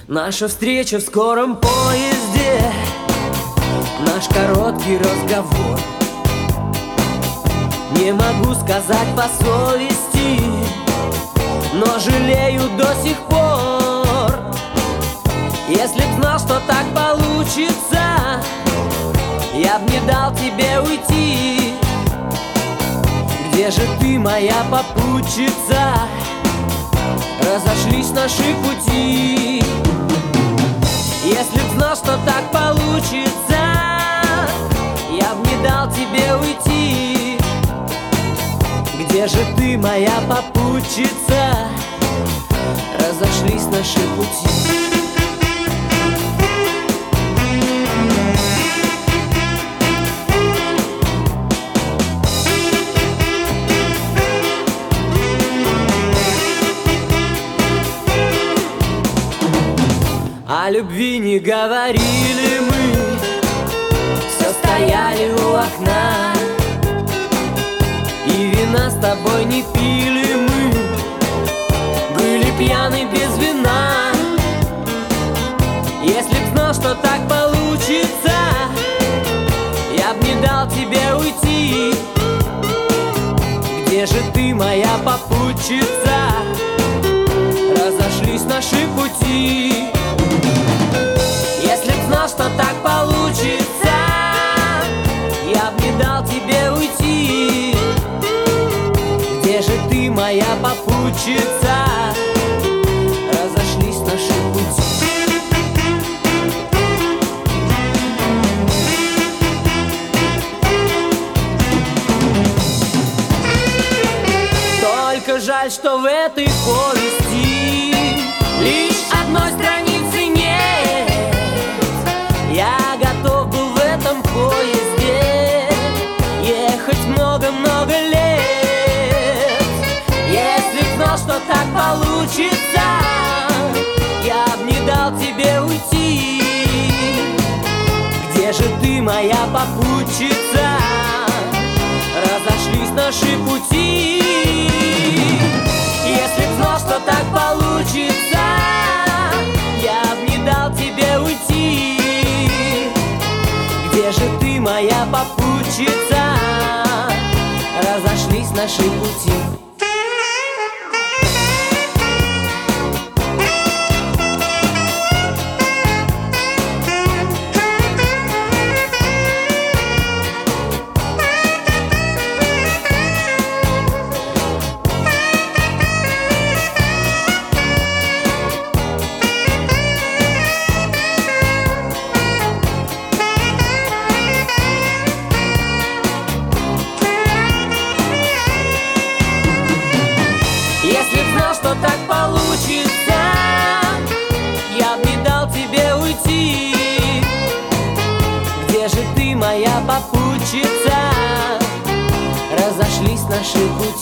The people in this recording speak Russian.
Наша встреча в скором поезде, наш короткий разговор. Не могу сказать по совести, но жалею до сих пор. Если б знал, что так получится, я б не дал тебе уйти. Где же ты, моя попутчица? Разошлись наши пути. Если б знал, что так получится, я б не дал тебе уйти. Где же ты, моя попутчица? Разошлись наши пути. О любви не говорили мы, все стояли у окна, и вина с тобой не пили мы, были пьяны без вина. Если б знал, что так получится, я б не дал тебе уйти. Где же ты, моя попутчица? Разошлись наши пути. Если б знал, что так получится, я б не дал тебе уйти. Где же ты, моя попутчица? Разошлись наши пути. Только жаль, что в этой повести лишь одной страницы нет. Я готов был в этом поезде ехать много-много лет. Если б знал, что так получится, я б не дал тебе уйти. Где же ты, моя попутчица? Разошлись наши пути. Если б знал, что так получится, я б не дал тебе уйти. Где же ты, моя попутчица? Разошлись наши пути. Если б знал, что так получится, я б не дал тебе уйти. Где же ты, моя попутчица? Разошлись наши пути.